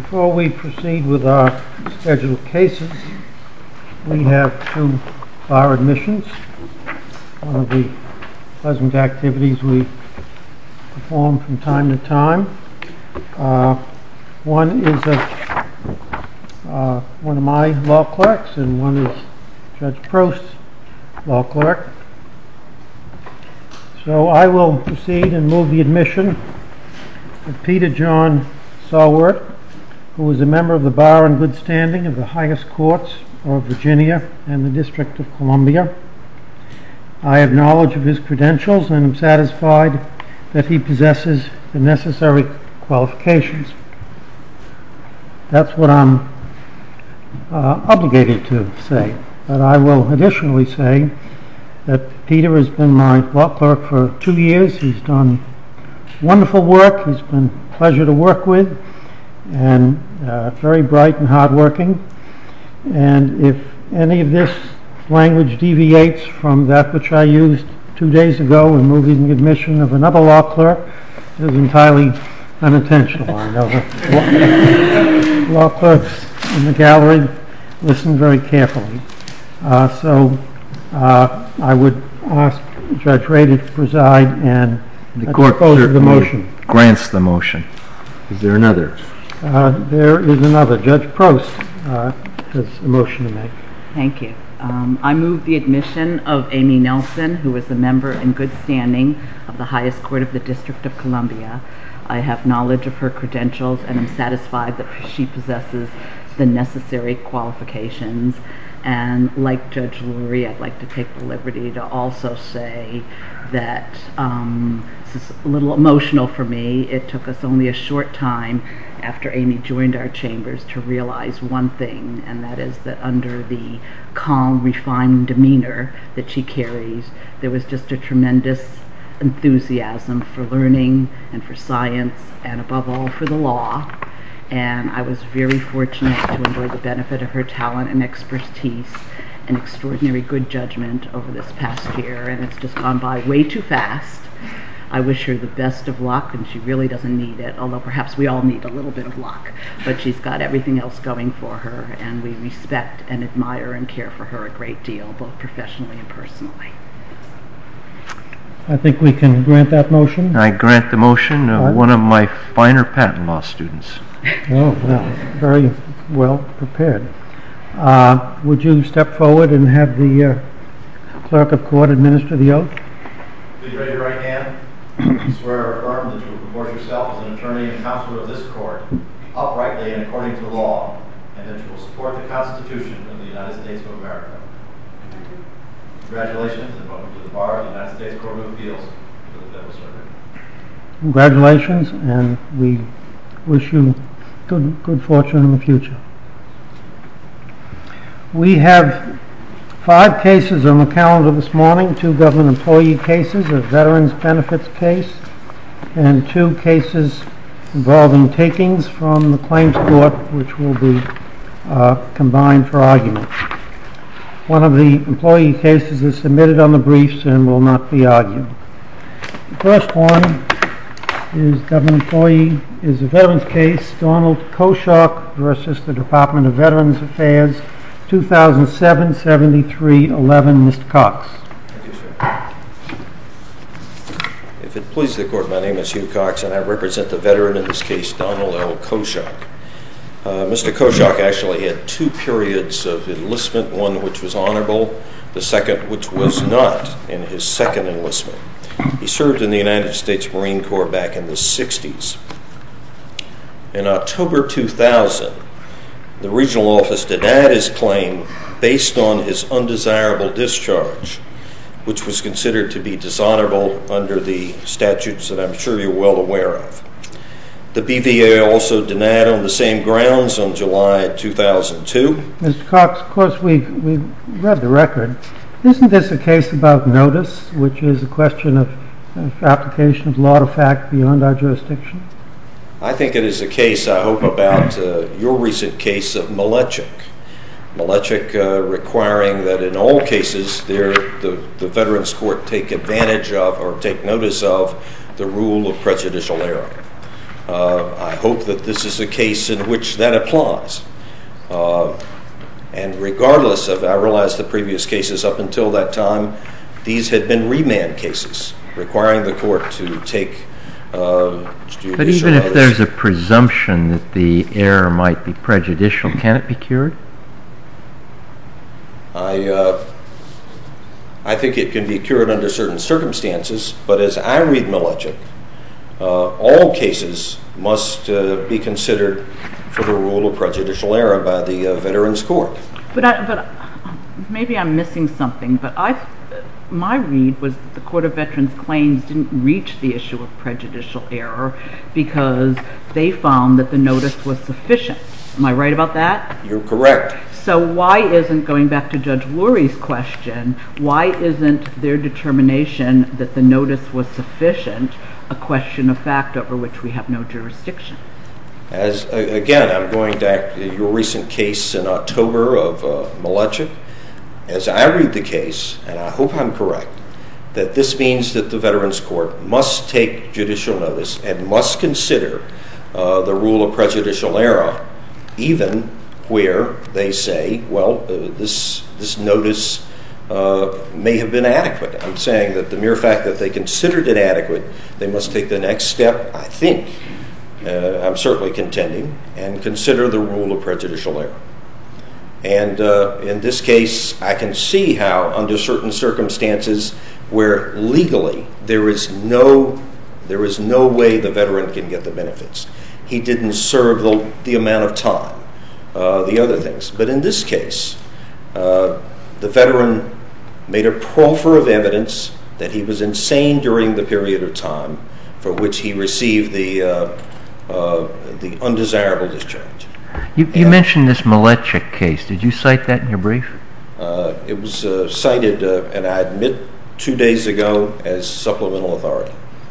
Before we proceed with our scheduled cases, we have two bar admissions. One of the pleasant activities we perform from time to time. One is one of my law clerks, and one is Judge Prost's law clerk. So I will proceed and move the admission of Peter John Sawert, who is a member of the bar in good standing of the highest courts of Virginia and the District of Columbia. I have knowledge of his credentials and am satisfied that he possesses the necessary qualifications. That's what I'm obligated to say. But I will additionally say that Peter has been my law clerk for 2 years. He's done wonderful work. He's been a pleasure to work with, and very bright and hardworking. And if any of this language deviates from that which I used 2 days ago in moving the admission of another law clerk, it is entirely unintentional. I know the law clerks in the gallery listen very carefully. So I would ask Judge Rader to preside and the court dispose of the motion. Grants the motion. Is there another? There is another. Judge Prost has a motion to make. Thank you. I move the admission of Amy Nelson, who is a member in good standing of the highest court of the District of Columbia. I have knowledge of her credentials and am satisfied that she possesses the necessary qualifications. And like Judge Lurie, I'd like to take the liberty to also say that this is a little emotional for me. It took us only a short time after Amy joined our chambers to realize one thing, and that is that under the calm, refined demeanor that she carries, there was just a tremendous enthusiasm for learning and for science, and above all for the law. And I was very fortunate to enjoy the benefit of her talent and expertise and extraordinary good judgment over this past year, and it's just gone by way too fast. I wish her the best of luck, and she really doesn't need it, although perhaps we all need a little bit of luck. But she's got everything else going for her, and we respect and admire and care for her a great deal, both professionally and personally. I think we can grant that motion. I grant the motion of one of my finer patent law students. Oh, well, very well prepared. Would you step forward and have the clerk of court administer the oath? Please raise your right hand. Swear or affirm that you will comport yourself as an attorney and counselor of this court, uprightly and according to law, and that you will support the Constitution of the United States of America. Congratulations, and welcome to the bar of the United States Court of Appeals for the Federal Circuit. Congratulations, and we wish you good fortune in the future. We have 5 cases on the calendar this morning: 2 government employee cases, a veterans benefits case, and 2 cases involving takings from the claims court, which will be combined for argument. One of the employee cases is submitted on the briefs and will not be argued. The first one is government employee is a veterans case, Donald Koshock versus the Department of Veterans Affairs, 2007-73-11. Mr. Cox. Thank you, sir. If it pleases the court, my name is Hugh Cox, and I represent the veteran in this case, Donald L. Koshock. Mr. Koshock actually had 2 periods of enlistment, one which was honorable, the second which was not in his second enlistment. He served in the United States Marine Corps back in the 60s. In October 2000, the regional office denied his claim based on his undesirable discharge, which was considered to be dishonorable under the statutes that I'm sure you're well aware of. The BVA also denied on the same grounds on July 2002. Mr. Cox, of course, we've read the record. Isn't this a case about notice, which is a question of application of law to fact beyond our jurisdiction? I think it is a case, I hope, about your recent case of Malechik. Malechik requiring that in all cases the Veterans Court take advantage of or take notice of the rule of prejudicial error. I hope that this is a case in which that applies. And regardless of, I realize the previous cases up until that time, these had been remand cases requiring the court to take judicial But even if notice. there's a presumption that the error might be prejudicial, can it be cured? I think it can be cured under certain circumstances, but as I read Milechik, all cases must be considered for the rule of prejudicial error by the Veterans Court. But maybe I'm missing something, but my read was that the Court of Veterans Claims didn't reach the issue of prejudicial error because they found that the notice was sufficient. Am I right about that? You're correct. So why isn't, going back to Judge Lurie's question, why isn't their determination that the notice was sufficient a question of fact over which we have no jurisdiction? As again, I'm going back to your recent case in October of Milechik. As I read the case, and I hope I'm correct, that this means that the Veterans Court must take judicial notice and must consider the rule of prejudicial error, even where they say, well, this notice may have been adequate. I'm saying that the mere fact that they considered it adequate, they must take the next step, I think, I'm certainly contending, and consider the rule of prejudicial error. And in this case, I can see how, under certain circumstances where legally there is no way the veteran can get the benefits. He didn't serve the amount of time, the other things. But in this case, the veteran made a proffer of evidence that he was insane during the period of time for which he received the undesirable discharge. You mentioned this Milechik case. Did you cite that in your brief? It was cited, and I admit, 2 days ago as supplemental authority.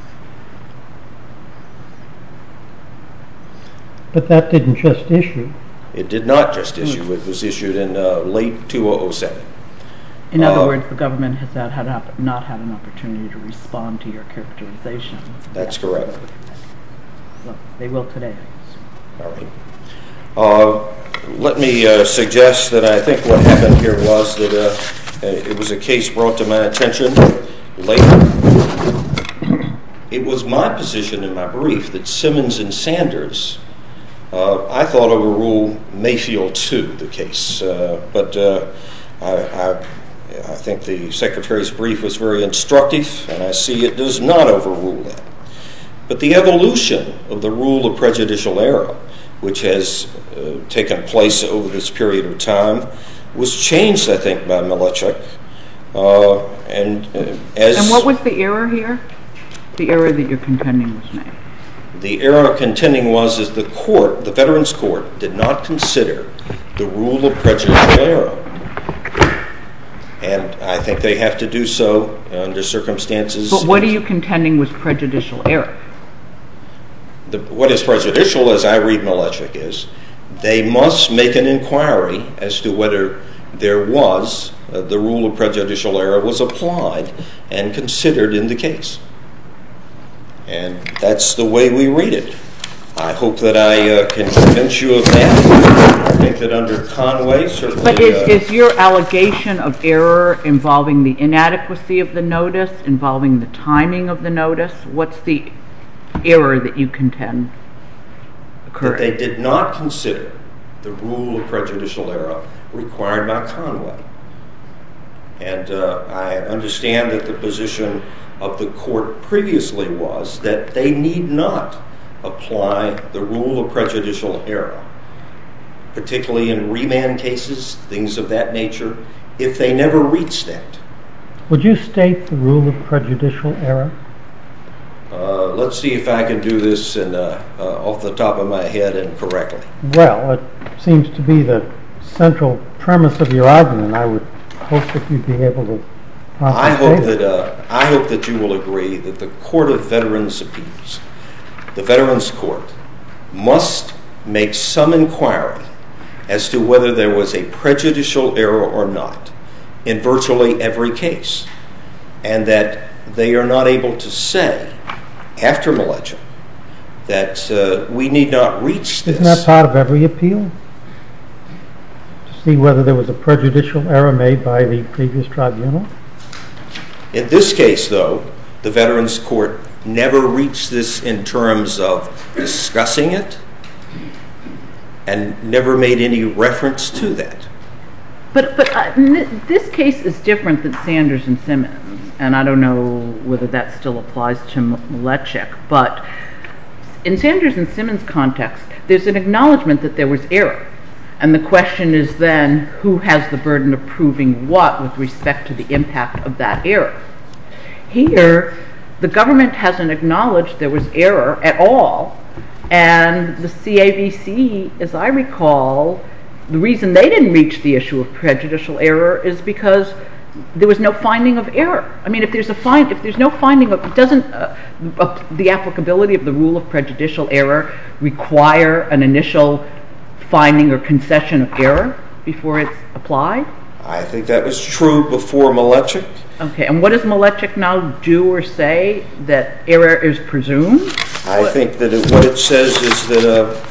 But that didn't just issue. It did not just issue. It was issued in late 2007. In other words, the government has not had an opportunity to respond to your characterization. That's correct. Well, they will today. All right. Let me suggest that I think what happened here was that it was a case brought to my attention later. It was my position in my brief that Simmons and Sanders, I thought overruled Mayfield 2, the case. But I think the Secretary's brief was very instructive, and I see it does not overrule that. But the evolution of the rule of prejudicial error, which has taken place over this period of time, was changed, I think, by Milechik. And what was the error here? The error that you're contending was made? The error contending was is the court, the Veterans Court, did not consider the rule of prejudicial error. And I think they have to do so under circumstances. But what are you contending was prejudicial error? What is prejudicial, as I read Milechik, is they must make an inquiry as to whether there was, the rule of prejudicial error was applied and considered in the case. And that's the way we read it. I hope that I can convince you of that. I think that under Conway, certainly... But is your allegation of error involving the inadequacy of the notice, involving the timing of the notice? What's the error that you contend occurred? That they did not consider the rule of prejudicial error required by Conway. And I understand that the position of the court previously was that they need not apply the rule of prejudicial error, particularly in remand cases, things of that nature, if they never reach that. Would you state the rule of prejudicial error? Let's see if I can do this off the top of my head and correctly. Well, it seems to be the central premise of your argument. I would hope that you'd be able to I hope that you will agree that the Court of Veterans' Appeals, the Veterans Court, must make some inquiry as to whether there was a prejudicial error or not in virtually every case, and that they are not able to say, after Milechik, that we need not reach this. Isn't that part of every appeal? To see whether there was a prejudicial error made by the previous tribunal? In this case, though, the Veterans Court never reached this in terms of discussing it and never made any reference to that. But this case is different than Sanders and Simmons, and I don't know whether that still applies to Malechek, but in Sanders and Simmons' context, there's an acknowledgement that there was error, and the question is then who has the burden of proving what with respect to the impact of that error. Here, the government hasn't acknowledged there was error at all, and the CAVC, as I recall, the reason they didn't reach the issue of prejudicial error is because there was no finding of error. I mean, if there's no finding of, doesn't the applicability of the rule of prejudicial error require an initial finding or concession of error before it's applied? I think that was true before Malechek. Okay, and what does Malechek now do or say? That error is presumed? I think that what it says is that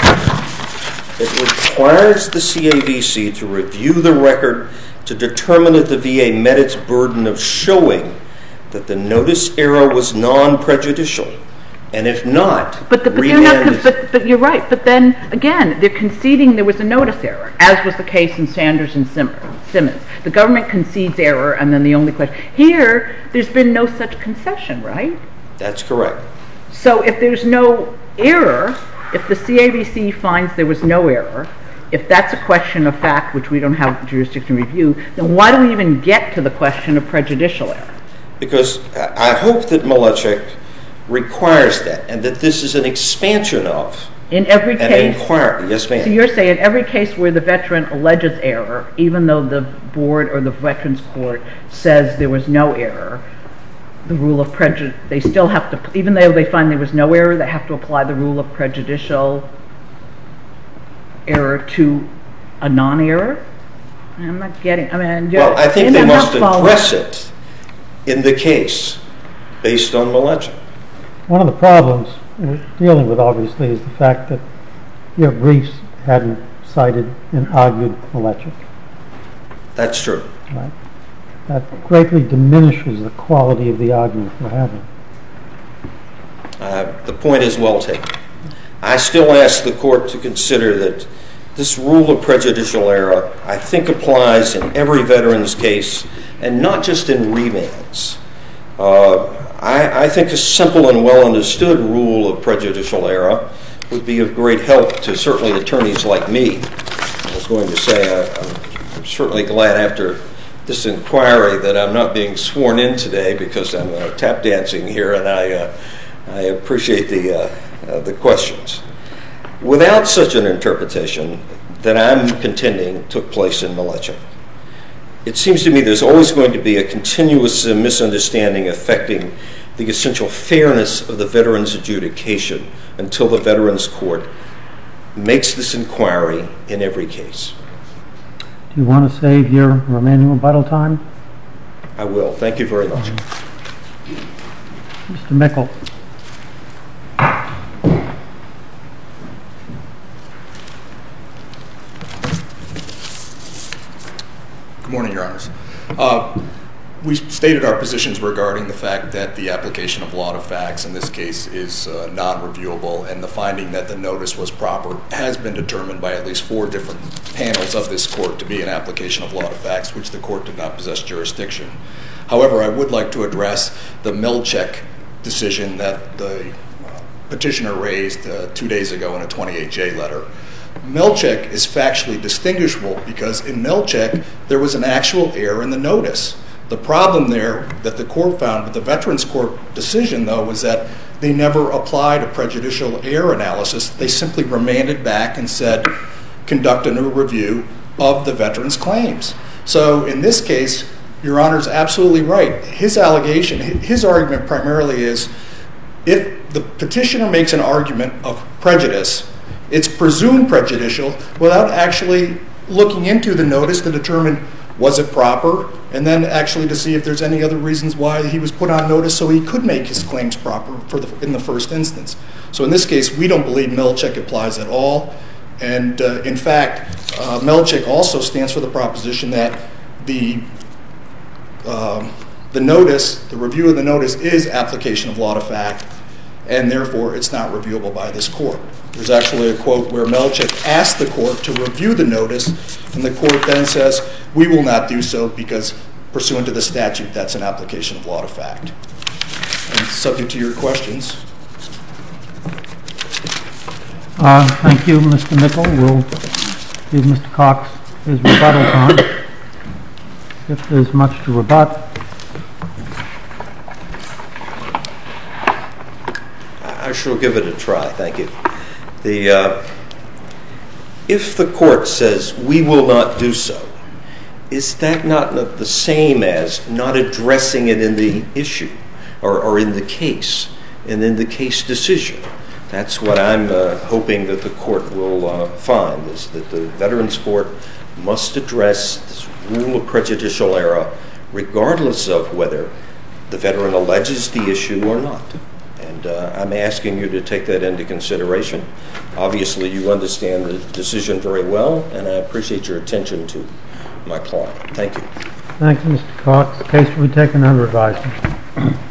it requires the CAVC to review the record to determine that the VA met its burden of showing that the notice error was non-prejudicial, and if not, but you're right. But then again, they're conceding there was a notice error, as was the case in Sanders and Simmons. The government concedes error, and then the only question here, there's been no such concession, right? That's correct. So if there's no error, if the CAVC finds there was no error, if that's a question of fact which we don't have jurisdiction to review, then why do we even get to the question of prejudicial error? Because I hope that Malechek requires that, and that this is an expansion of in every case, an inquiry. Yes, ma'am. So you're saying in every case where the veteran alleges error, even though the board or the Veterans Court says there was no error, the rule of prejudice, they still have to, even though they find there was no error, they have to apply the rule of prejudicial error to a non-error? I'm not getting, well, I think they must address it in the case based on Malechek. One of the problems we're dealing with, obviously, is the fact that your briefs hadn't cited and argued Malechek. That's true. Right. That greatly diminishes the quality of the argument we're having. The point is well taken. I still ask the court to consider that this rule of prejudicial error, I think, applies in every veteran's case, and not just in remands. I think a simple and well understood rule of prejudicial error would be of great help to certainly attorneys like me. I was going to say I'm certainly glad after this inquiry that I'm not being sworn in today because I'm tap dancing here, and I appreciate the questions. Without such an interpretation that I'm contending took place in Malechek, it seems to me there's always going to be a continuous misunderstanding affecting the essential fairness of the veteran's adjudication until the Veterans Court makes this inquiry in every case. Do you want to save your remaining rebuttal time? I will. Thank you very much. Mr. Mickle. Good morning, Your Honors. We stated our positions regarding the fact that the application of law to facts in this case is non-reviewable, and the finding that the notice was proper has been determined by at least 4 different panels of this court to be an application of law to facts, which the court did not possess jurisdiction. However, I would like to address the Malechek decision that the petitioner raised 2 days ago in a 28J letter. Malechek is factually distinguishable because in Malechek there was an actual error in the notice. The problem there that the court found with the Veterans Court decision, though, was that they never applied a prejudicial error analysis. They simply remanded back and said, conduct a new review of the veteran's claims. So in this case, Your Honor's absolutely right. His argument primarily is if the petitioner makes an argument of prejudice, it's presumed prejudicial without actually looking into the notice to determine Was it proper? And then actually to see if there's any other reasons why he was put on notice so he could make his claims proper in the first instance. So in this case, we don't believe Melchick applies at all. And in fact, Melchick also stands for the proposition that the notice, the review of the notice is application of law to fact, and therefore it's not reviewable by this court. There's actually a quote where Melchick asked the court to review the notice, and the court then says, we will not do so because pursuant to the statute, that's an application of law to fact. And subject to your questions. Thank you, Mr. Mickle. We'll give Mr. Cox his rebuttal time, if there's much to rebut. I shall give it a try, thank you. If the court says, we will not do so, is that not the same as not addressing it in the issue or in the case and in the case decision? That's what I'm hoping that the court will find, is that the Veterans Court must address this rule of prejudicial error regardless of whether the veteran alleges the issue or not. And I'm asking you to take that into consideration. Obviously, you understand the decision very well, and I appreciate your attention to my client. Thank you. Thank you, Mr. Cox. The case will be taken under advisement.